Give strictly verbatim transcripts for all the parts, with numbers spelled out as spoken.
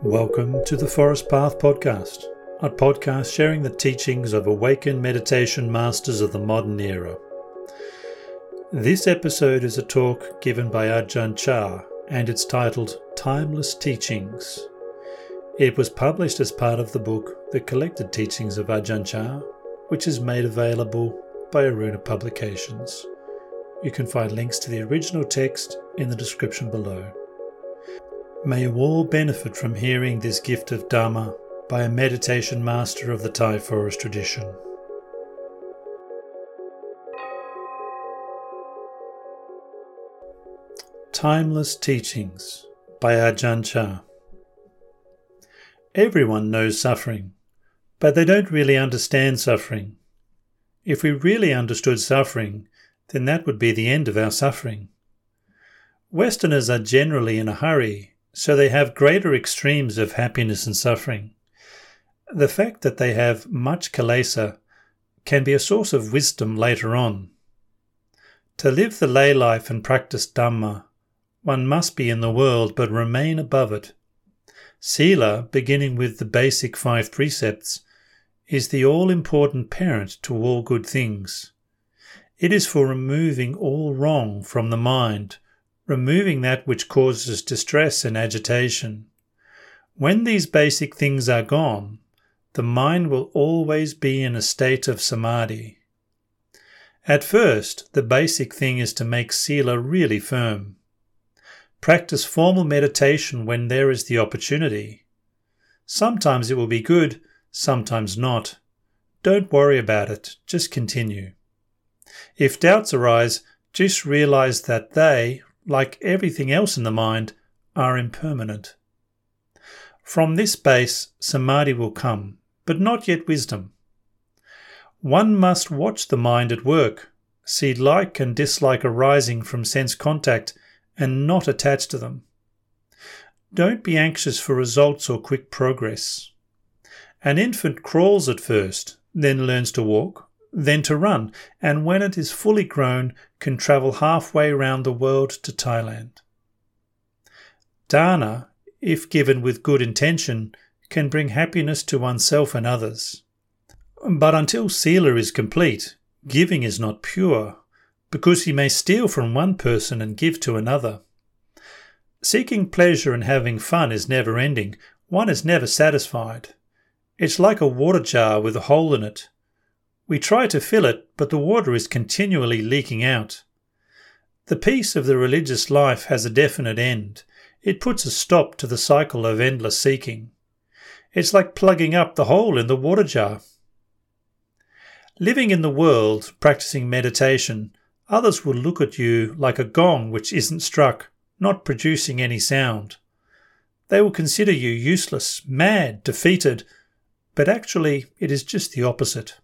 Welcome to the Forest Path Podcast, a podcast sharing the teachings of awakened meditation masters of the modern era. This episode is a talk given by Ajahn Chah, and it's titled Timeless Teachings. It was published as part of the book The Collected Teachings of Ajahn Chah, which is made available by Aruna Publications. You can find links to the original text in the description below. May you all benefit from hearing this gift of Dharma by a meditation master of the Thai forest tradition. Timeless Teachings by Ajahn Chah. Everyone knows suffering, but they don't really understand suffering. If we really understood suffering, then that would be the end of our suffering. Westerners are generally in a hurry, so they have greater extremes of happiness and suffering. The fact that they have much kilesa can be a source of wisdom later on. To live the lay life and practice Dhamma, one must be in the world but remain above it. Sila, beginning with the basic five precepts, is the all-important parent to all good things. It is for removing all wrong from the mind, removing that which causes distress and agitation. When these basic things are gone, the mind will always be in a state of samadhi. At first, the basic thing is to make sila really firm. Practice formal meditation when there is the opportunity. Sometimes it will be good, sometimes not. Don't worry about it, just continue. If doubts arise, just realize that they, like everything else in the mind, are impermanent. From this base, samadhi will come, but not yet wisdom. One must watch the mind at work, see like and dislike arising from sense contact, and not attach to them. Don't be anxious for results or quick progress. An infant crawls at first, then learns to walk, then to run, and when it is fully grown, can travel halfway round the world to Thailand. Dana, if given with good intention, can bring happiness to oneself and others. But until sila is complete, giving is not pure, because he may steal from one person and give to another. Seeking pleasure and having fun is never ending. One is never satisfied. It's like a water jar with a hole in it. We try to fill it, but the water is continually leaking out. The peace of the religious life has a definite end. It puts a stop to the cycle of endless seeking. It's like plugging up the hole in the water jar. Living in the world, practicing meditation, others will look at you like a gong which isn't struck, not producing any sound. They will consider you useless, mad, defeated, but actually it is just the opposite.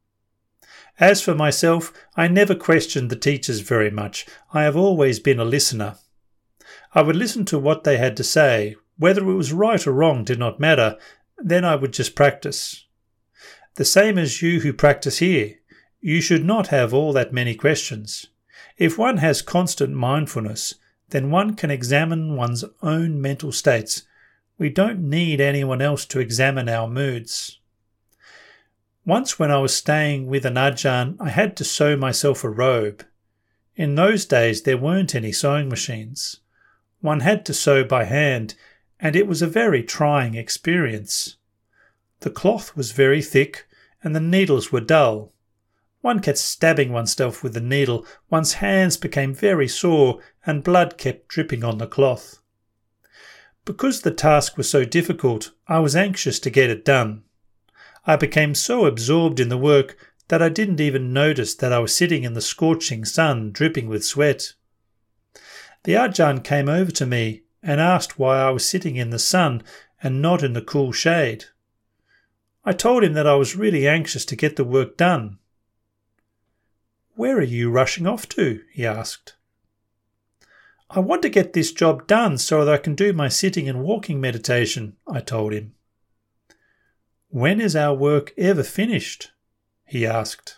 As for myself, I never questioned the teachers very much. I have always been a listener. I would listen to what they had to say. Whether it was right or wrong did not matter. Then I would just practice. The same as you who practice here. You should not have all that many questions. If one has constant mindfulness, then one can examine one's own mental states. We don't need anyone else to examine our moods. Once when I was staying with an Ajahn, I had to sew myself a robe. In those days there weren't any sewing machines. One had to sew by hand, and it was a very trying experience. The cloth was very thick, and the needles were dull. One kept stabbing oneself with the needle, one's hands became very sore, and blood kept dripping on the cloth. Because the task was so difficult, I was anxious to get it done. I became so absorbed in the work that I didn't even notice that I was sitting in the scorching sun, dripping with sweat. The Ajahn came over to me and asked why I was sitting in the sun and not in the cool shade. I told him that I was really anxious to get the work done. "Where are you rushing off to?" he asked. "I want to get this job done so that I can do my sitting and walking meditation," I told him. "When is our work ever finished?" he asked.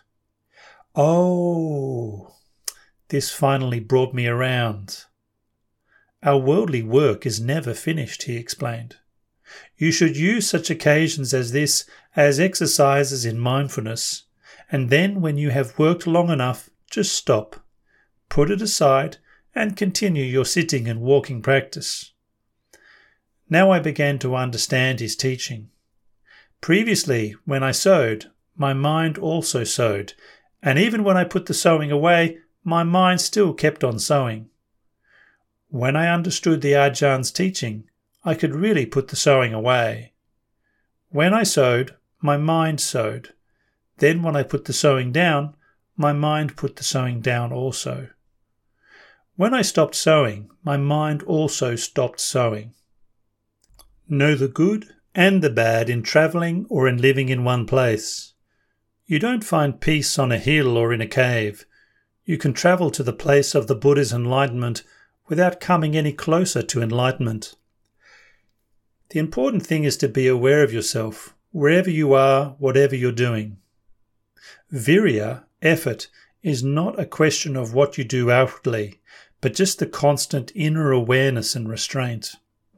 Oh, this finally brought me around. Our worldly work is never finished, he explained. You should use such occasions as this as exercises in mindfulness, and then when you have worked long enough, just stop, put it aside, and continue your sitting and walking practice. Now I began to understand his teaching. Previously, when I sewed, my mind also sewed, and even when I put the sewing away, my mind still kept on sewing. When I understood the Ajahns' teaching, I could really put the sewing away. When I sewed, my mind sewed. Then when I put the sewing down, my mind put the sewing down also. When I stopped sewing, my mind also stopped sewing. Know the good and the bad in travelling or in living in one place. You don't find peace on a hill or in a cave. You can travel to the place of the Buddha's enlightenment without coming any closer to enlightenment. The important thing is to be aware of yourself, wherever you are, whatever you're doing. Virya, effort, is not a question of what you do outwardly, but just the constant inner awareness and restraint.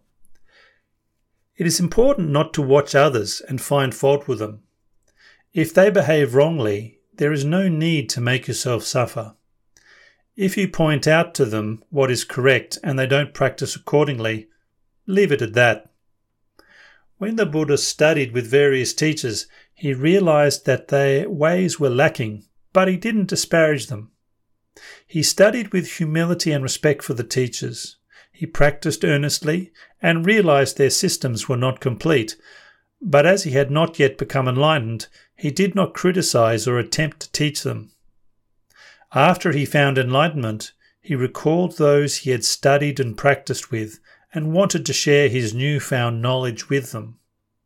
It is important not to watch others and find fault with them. If they behave wrongly, there is no need to make yourself suffer. If you point out to them what is correct and they don't practice accordingly, leave it at that. When the Buddha studied with various teachers, he realized that their ways were lacking, but he didn't disparage them. He studied with humility and respect for the teachers. He practiced earnestly and realized their systems were not complete, but as he had not yet become enlightened, he did not criticize or attempt to teach them. After he found enlightenment, he recalled those he had studied and practiced with and wanted to share his newfound knowledge with them.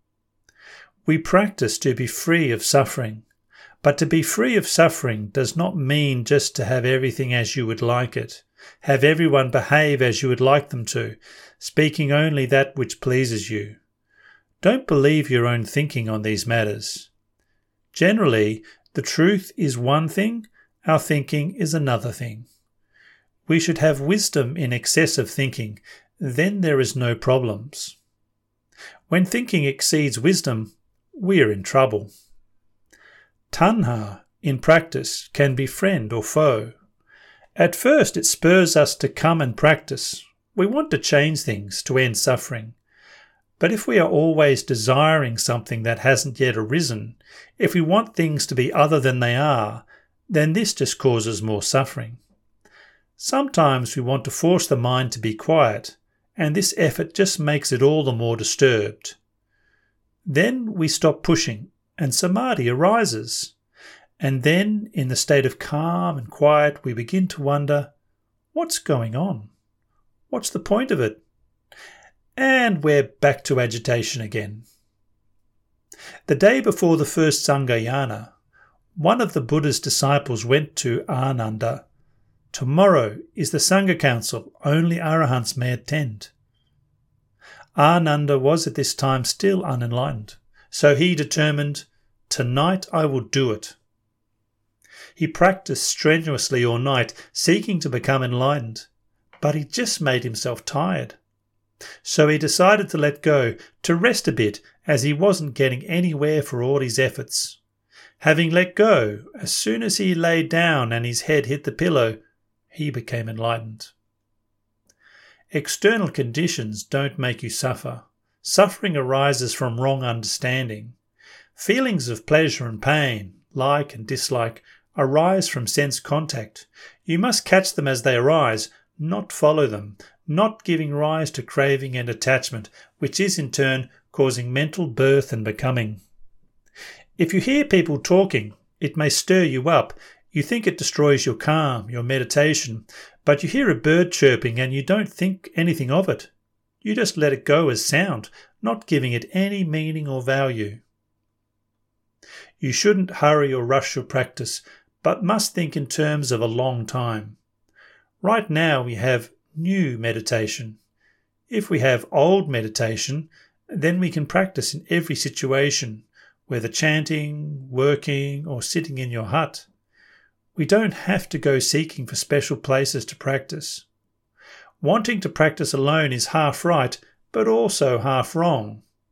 We practice to be free of suffering, but to be free of suffering does not mean just to have everything as you would like it, have everyone behave as you would like them to, speaking only that which pleases you. Don't believe your own thinking on these matters. Generally, the truth is one thing, our thinking is another thing. We should have wisdom in excessive thinking, then there is no problems. When thinking exceeds wisdom, we are in trouble. Tanha, in practice, can be friend or foe. At first it spurs us to come and practice. We want to change things, to end suffering. But if we are always desiring something that hasn't yet arisen, if we want things to be other than they are, then this just causes more suffering. Sometimes we want to force the mind to be quiet, and this effort just makes it all the more disturbed. Then we stop pushing, and samadhi arises. And then, in the state of calm and quiet, we begin to wonder, what's going on? What's the point of it? And we're back to agitation again. The day before the first Sanghayana, one of the Buddha's disciples went to Ananda. Tomorrow is the Sangha Council, only Arahants may attend. Ananda was at this time still unenlightened, so he determined, tonight I will do it. He practiced strenuously all night, seeking to become enlightened, but he just made himself tired. So he decided to let go, to rest a bit, as he wasn't getting anywhere for all his efforts. Having let go, as soon as he lay down and his head hit the pillow, he became enlightened. External conditions don't make you suffer. Suffering arises from wrong understanding. Feelings of pleasure and pain, like and dislike, arise from sense contact. You must catch them as they arise, not follow them, not giving rise to craving and attachment, which is in turn causing mental birth and becoming. If you hear people talking, it may stir you up. You think it destroys your calm, your meditation, but you hear a bird chirping and you don't think anything of it. You just let it go as sound, not giving it any meaning or value. You shouldn't hurry or rush your practice, but must think in terms of a long time. Right now we have new meditation. If we have old meditation, then we can practice in every situation, whether chanting, working, or sitting in your hut. We don't have to go seeking for special places to practice. Wanting to practice alone is half right, but also half wrong.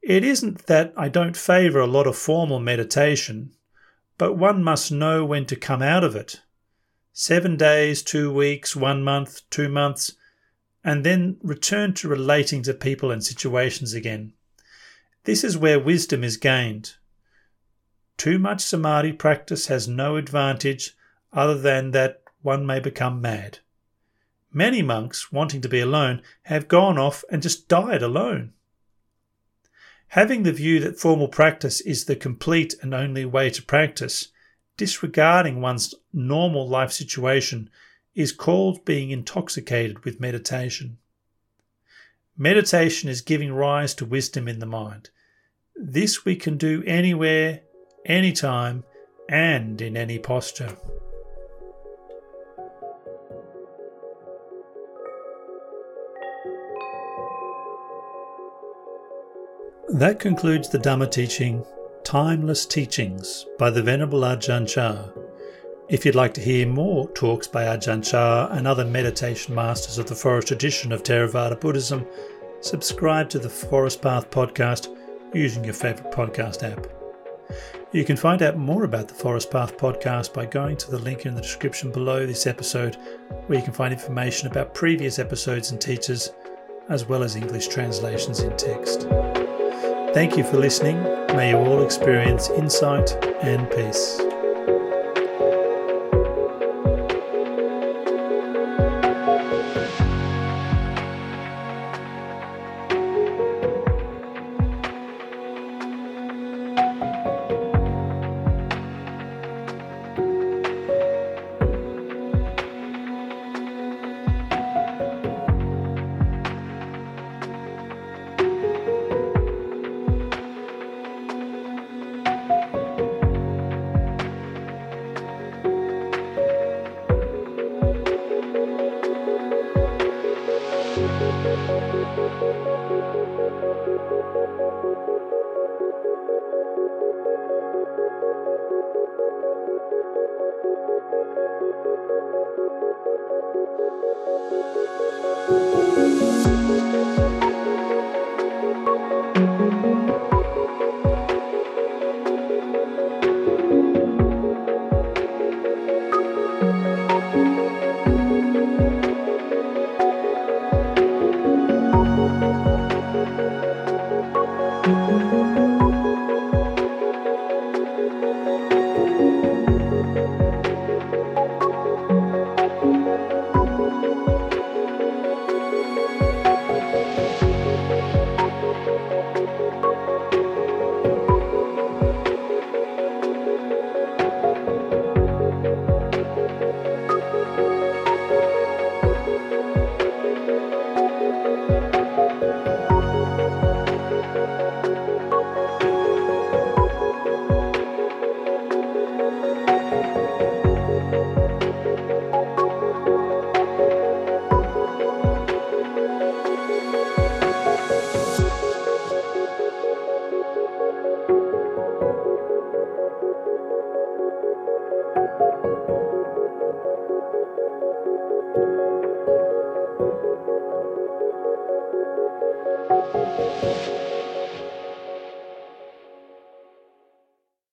It isn't that I don't favour a lot of formal meditation, but one must know when to come out of it. Seven days, two weeks, one month, two months, and then return to relating to people and situations again. This is where wisdom is gained. Too much samadhi practice has no advantage other than that one may become mad. Many monks, wanting to be alone, have gone off and just died alone. Having the view that formal practice is the complete and only way to practice, disregarding one's normal life situation, is called being intoxicated with meditation. Meditation is giving rise to wisdom in the mind. This we can do anywhere, anytime, and in any posture. That concludes the Dhamma teaching, Timeless Teachings by the Venerable Ajahn Chah. If you'd like to hear more talks by Ajahn Chah and other meditation masters of the forest tradition of Theravada Buddhism, subscribe to the Forest Path podcast using your favourite podcast app. You can find out more about the Forest Path podcast by going to the link in the description below this episode, where you can find information about previous episodes and teachers, as well as English translations in text. Thank you for listening. May you all experience insight and peace.